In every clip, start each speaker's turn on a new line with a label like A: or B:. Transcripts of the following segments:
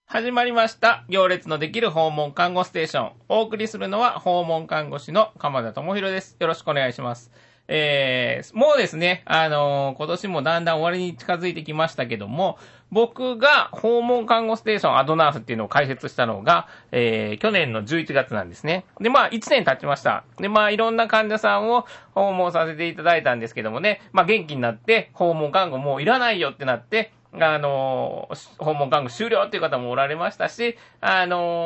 A: 始まりました。行列のできる訪問看護ステーション。お送りするのは訪問看護師の鎌田智博です。よろしくお願いします。もうですね、今年もだんだん終わりに近づいてきましたけども、僕が訪問看護ステーションアドナースっていうのを開設したのが、去年の11月なんですね。で、1年経ちました。で、いろんな患者さんを訪問させていただいたんですけどもね、元気になって訪問看護もういらないよってなって、訪問看護終了っていう方もおられましたし、癌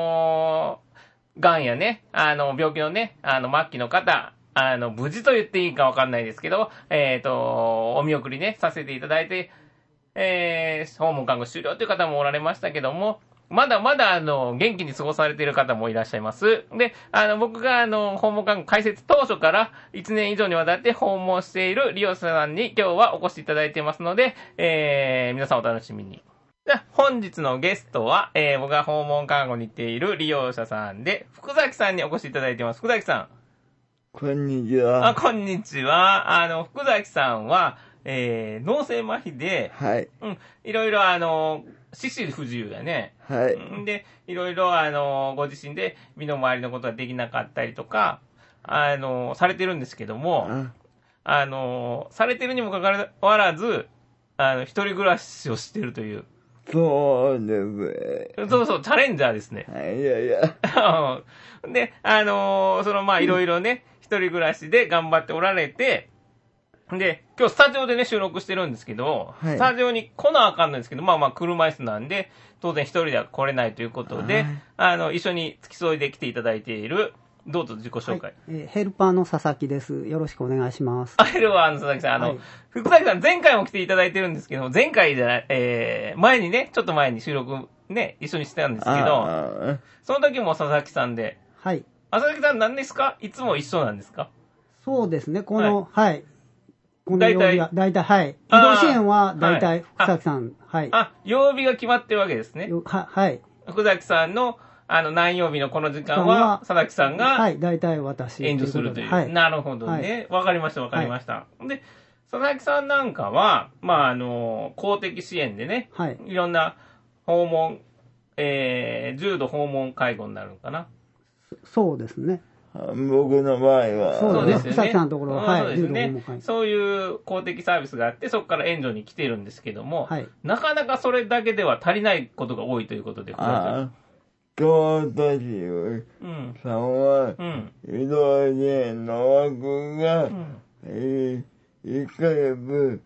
A: やね、病気のね、末期の方、無事と言っていいかわかんないですけど、お見送りね、させていただいて、訪問看護終了という方もおられましたけども、まだまだ、元気に過ごされている方もいらっしゃいます。で、僕が、訪問看護開設当初から1年以上にわたって訪問している利用者さんに今日はお越しいただいていますので、皆さんお楽しみに。では、本日のゲストは、僕が訪問看護に行っている利用者さんで、福崎さんにお越しいただいています。福崎さん。
B: こんにちは。
A: こんにちは。福崎さんは、脳性麻痺で、
B: はい。
A: いろいろ四肢不自由やね。
B: はい。
A: で、いろいろご自身で身の回りのことができなかったりとか、されてるんですけども、されてるにもかかわらず、一人暮らしをしてるという。
B: そうです。
A: そうそう、チャレンジャーですね。
B: いやいや。
A: で、いろいろね、一人暮らしで頑張っておられて、で、今日スタジオでね、収録してるんですけど、
B: はい
A: スタジオに来なあかんのですけど、車椅子なんで、当然一人では来れないということで、一緒に付き添いで来ていただいている、どうぞ自己紹介。
C: ヘルパーの佐々木です。よろしくお願いします。
A: ヘルパーの佐々木さん、福崎さん前回も来ていただいてるんですけど、前回じゃない、前にね、ちょっと前に収録ね、一緒にしてたんですけど、その時も佐々木さんで、
C: はい。
A: 佐々木さん何ですか？いつも一緒なんですか？
C: そうですね、この曜日は、大体、はい。移動支援は大体、福崎さん、はい。
A: 曜日が決まってるわけですね。
C: はい。
A: 福崎さんの、何曜日のこの時間は、佐々木さんが、
C: はい、大体私。
A: 援助するという。
C: はい。
A: なるほどね。わかりました、わかりました。で、佐々木さんなんかは、公的支援でね、
C: はい。
A: いろんな訪問、重度訪問介護になるのかな。
C: そうですね。
B: 僕の場合は。
A: そうですよね。
C: 福崎さんのところは、はい。
A: そうですね。そういう公的サービスがあって、そこから援助に来てるんですけども、なかなかそれだけでは足りないことが多いということで、
B: 京都市さんは、移動支援の枠が、1ヶ月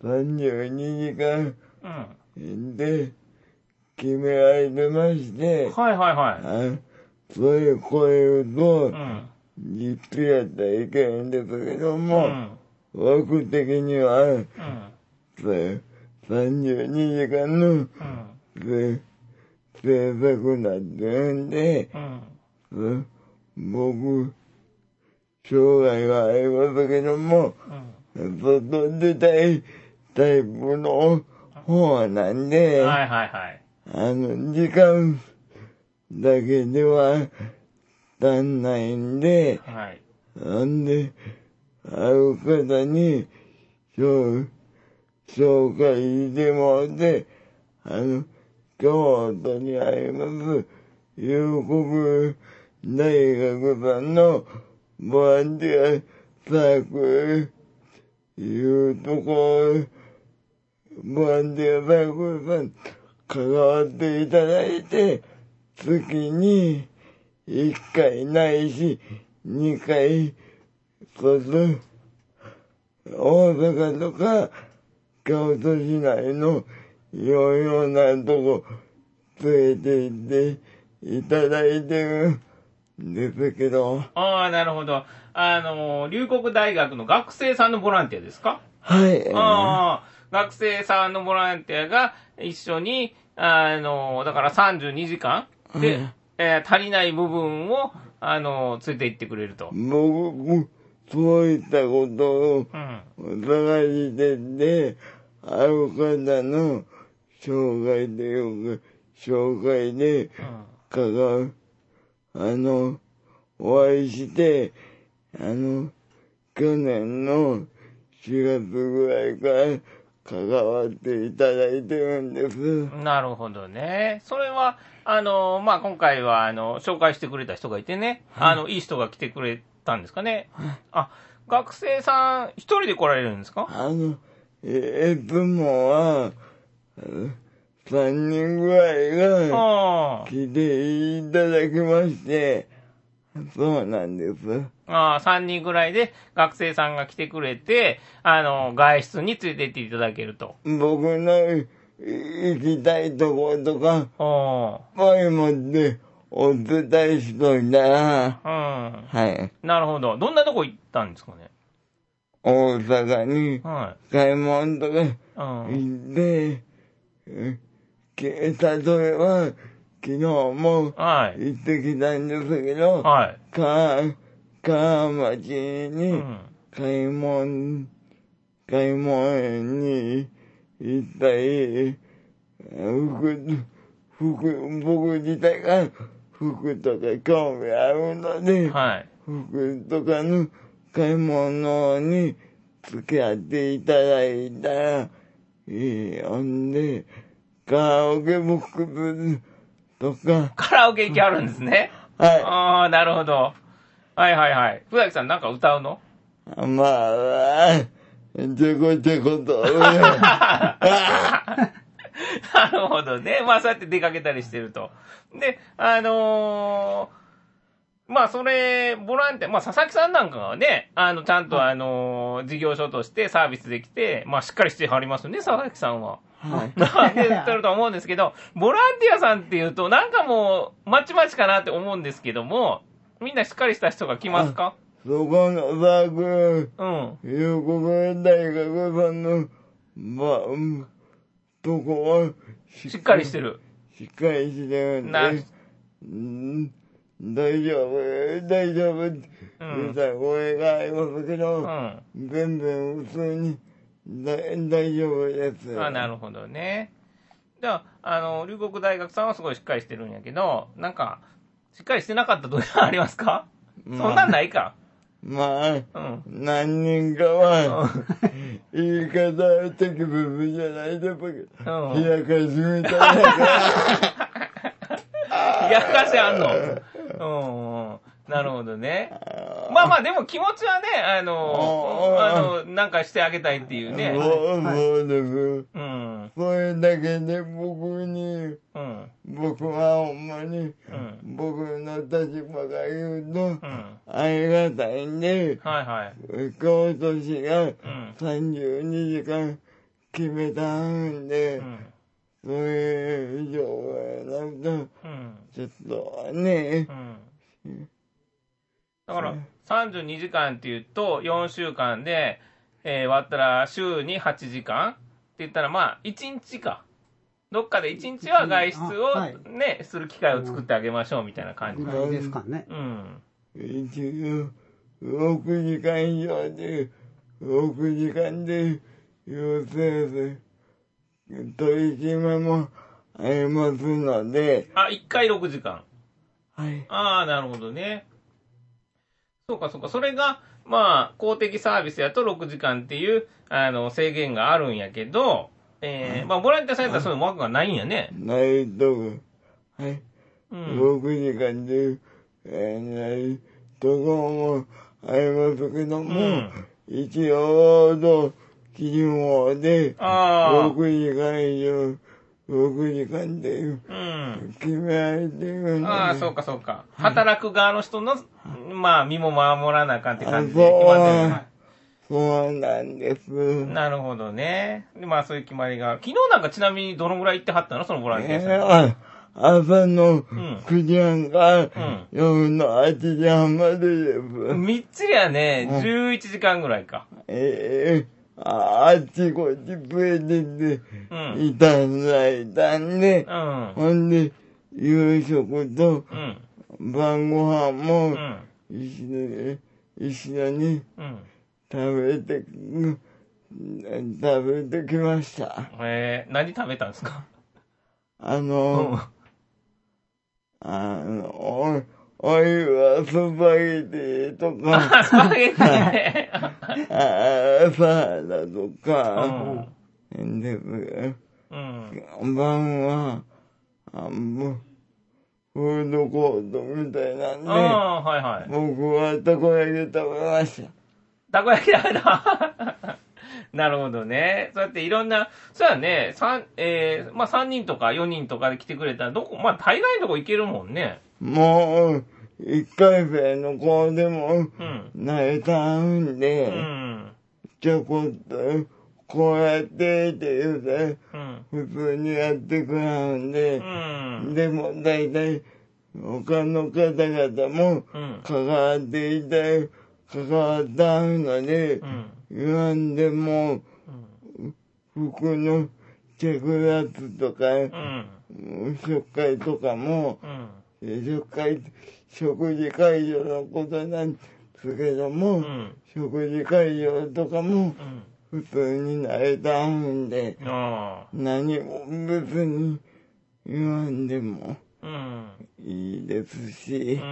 B: 32時間で決められてまして、そういう声と、実費やったらいけないんですけども、枠的には、32時間の制作になってるんで、僕、障害がありますけども、外出たいタイプの方なんで、時間だけでは足んないんで、なんで、ある方に紹介してもらって、京都にあります龍谷大学さんのボランティアサークルいうとこボランティアサークルさん関わっていただいて、月に1回ないし2回大阪とか京都市内のいろいろなとこ連れて行っていただいてるんですけど。
A: なるほど。龍谷大学の学生さんのボランティアですか？
B: はい。
A: 学生さんのボランティアが一緒に、だから32時間で、足りない部分を、連れて行ってくれると。
B: 僕、そういったことを探してて、ある方の紹介で、お会いして、去年の4月ぐらいから関わっていただいてるんです。
A: なるほどね。それは、まあ、今回は、紹介してくれた人がいてね、いい人が来てくれたんですかね。あ、学生さん、一人で来られるんですか？
B: いつもは、3人ぐらいが来ていただきまして、そうなんです。
A: 3人ぐらいで学生さんが来てくれて、外出に連れて行っていただけると。
B: 僕の行きたいところとか、こういうのでお伝えしといたら、はい。
A: なるほど。どんなとこ行ったんですかね？
B: 大阪に買い物とか行って、例えば、昨日も行ってきたんですけど、川町に買い物に行ったり、僕自体が服とか興味あるので、服とかの買い物に付き合っていただいたらいい。ほんで、カラオケボックスとか。
A: カラオケ行きあるんですね。はい。なるほど。はいはいはい。福崎さんなんか歌うの？
B: まあ、ちょこちょこと。
A: なるほどね。まあそうやって出かけたりしてると。で、まあ、それ、ボランティア、まあ、佐々木さんなんかがね、ちゃんと事業所としてサービスできて、まあ、しっかりしてはりますよね、佐々木さんは。言ってると思うんですけど、ボランティアさんっていうと、なんかもう、まちまちかなって思うんですけども、みんなしっかりした人が来ますか？
B: そこのサークル、横国大学さんの、とこは、
A: しっかりしてる。
B: しっかりしてるんで。大丈夫って言ったら声がありますけど、全然普通に大丈夫です。
A: なるほどね。じゃあ、龍谷大学さんはすごいしっかりしてるんやけど、なんか、しっかりしてなかったところありますか？そんなんないか。
B: 何人かは、言い方的部分じゃないで僕、冷やかしみたいなから。
A: 冷やかしあんの？なるほどね。まあまあ、でも気持ちはね、なんかしてあげたいっていうね。
B: そうです。それだけで僕はほんまに、僕の立場が言うと、ありがたいんで、京都市が32時間決めたんで、それ以上はなんと、ちょっとね、
A: だから、32時間っていうと、4週間で、割ったら週に8時間って言ったら、まあ、1日か。どっかで1日は外出をね、する機会を作ってあげましょうみたいな感じ
C: ですかね。
B: 一応、6時間以上で、6時間で、要請で、取り決めもありますので。
A: 1回6時間。
B: はい。
A: なるほどね。そうか。それが、まあ、公的サービスやと6時間っていう、制限があるんやけど、まあ、ボランティアさんやったらそういう枠がないんやね。
B: ないとこ。はい。6時間で、ないとこもありますけども、一応の基準法で、6時間以上、6時間で決められてるので。
A: そうか。働く側の人の、まあ、身も守らなあかんって感じで決まってる。
B: そうなんです。
A: なるほどね。まあ、そういう決まりが。昨日なんかちなみにどのぐらい行ってはったの？そのボランティアさん。
B: 朝の9時半から夜の8時半までです。
A: みっちりやね、11時間ぐらいか。
B: あっちこっち連れてっていただいたんで、ほんで、夕食と晩ご飯も一緒に食べてきました。
A: 何食べたんですか？
B: お湯はスパゲティとか、
A: スパゲティね。
B: サラダとか、 で、
A: うん。
B: 晩は、フードコートみたいなんで、
A: はいはい。
B: 僕はたこ焼き食べました。
A: たこ焼き食べた。なるほどね。そうやっていろんな、そうやね、まあ3人とか4人とかで来てくれたら、まあ大概のとこ行けるもんね。
B: もう、1回生の子でも、慣れたんで、
A: うん。
B: ちょこっと、こうやってって言うて、普通にやってくれるんで、でも大体、他の方々も、関わっていて、関わったので、言わんでも、服のチェクラツとか、食会とかも、食事会場のことなんですけども、食事会場とかも、普通に慣れたんで、何も別に言わんでもいいですし、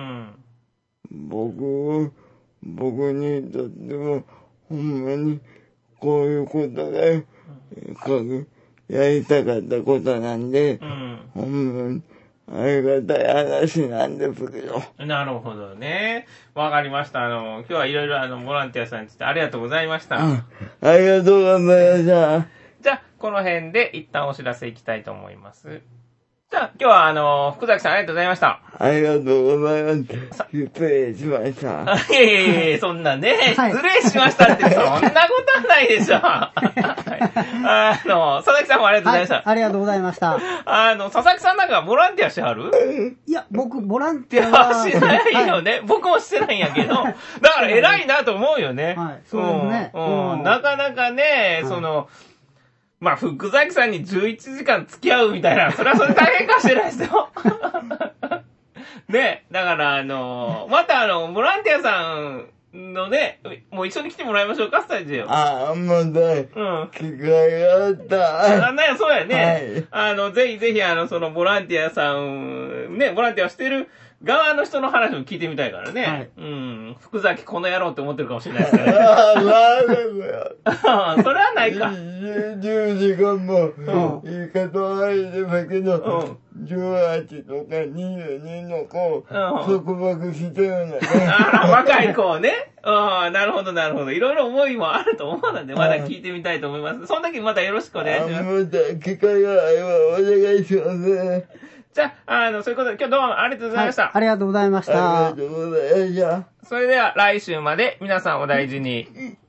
B: 僕にとっても、ほんまにこういうことが、やりたかったことなんで、ほんまにありがたい話なんですけど。
A: なるほどね。わかりました。今日はいろいろボランティアさんについてありがとうございました。
B: ありがとうございました。
A: じゃあ、この辺で一旦お知らせいきたいと思います。じゃあ、今日は福崎さんありがとうございました。
B: ありがとうございます。失礼しました。
A: いやいや、そんなね、失礼しましたって、そんなことはないでしょ。佐々木さんもありがとうございました。
C: ありがとうございました。
A: 佐々木さんなんかボランティアしてはる？
C: いや、僕、ボランティアは
A: してないよね。僕もしてないんやけど。だから偉いなと思うよね。
C: はい、そうですね。
A: なかなかね、まあ、福崎さんに11時間付き合うみたいな、それはそれ大変かもしれないですよ。ね、だから、またボランティアさんのね、もう一緒に来てもらいましょうか、スタジオ。
B: まだ、機会があった。
A: そうやね。はい、ぜひぜひ、ボランティアさん、ね、ボランティアをしてる側の人の話を聞いてみたいからね。はい、福崎この野郎って思ってるかもしれないですからね。それはないか。
B: 10時間も、言い方悪いですけど、18とか22の子、束縛してるんだね。
A: 若い子をね。なるほど、なるほど。いろいろ思いもあると思うので、まだ聞いてみたいと思います。その時またよろしくお願いします。
B: また機会があればお願いします。
A: じゃあ、そういうことで、今日どうもありがとうございました。
C: ありがとうございました。
B: ありがとうございました。
A: それでは来週まで皆さんお大事に。